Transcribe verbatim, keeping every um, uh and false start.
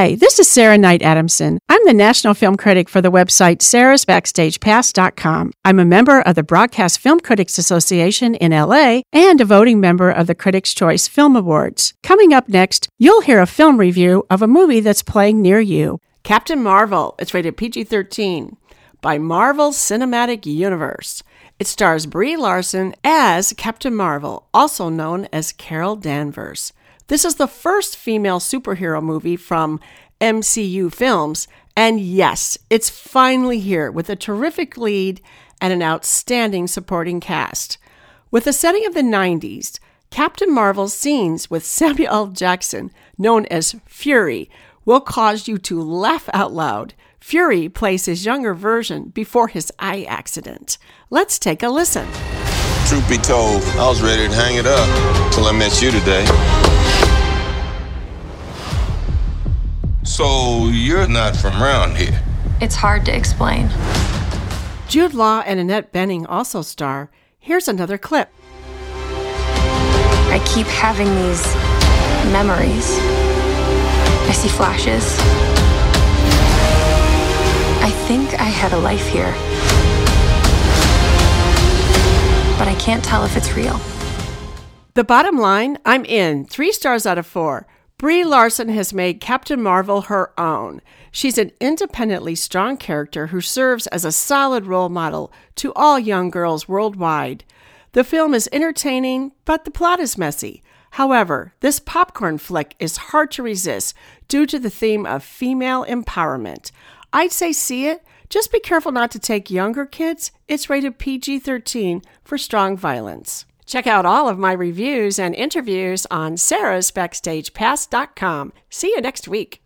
Hi, this is Sarah Knight Adamson. I'm the national film critic for the website sarahs backstage pass dot com. I'm a member of the Broadcast Film Critics Association in L A and a voting member of the Critics' Choice Film Awards. Coming up next, you'll hear a film review of a movie that's playing near you. Captain Marvel. It's rated P G thirteen by Marvel Cinematic Universe. It stars Brie Larson as Captain Marvel, also known as Carol Danvers. This is the first female superhero movie from M C U Films, and yes, it's finally here with a terrific lead and an outstanding supporting cast. With the setting of the nineties, Captain Marvel's scenes with Samuel L. Jackson, known as Fury, will cause you to laugh out loud. Fury plays his younger version before his eye accident. Let's take a listen. Truth be told, I was ready to hang it up till I met you today. So you're not from around here? It's hard to explain. Jude Law and Annette Bening also star. Here's another clip. I keep having these memories. I see flashes. I think I had a life here. But I can't tell if it's real. The bottom line, I'm in. Three stars out of four. Brie Larson has made Captain Marvel her own. She's an independently strong character who serves as a solid role model to all young girls worldwide. The film is entertaining, but the plot is messy. However, this popcorn flick is hard to resist due to the theme of female empowerment. I'd say see it. Just be careful not to take younger kids. It's rated P G thirteen for strong violence. Check out all of my reviews and interviews on sarahs backstage pass dot com. See you next week.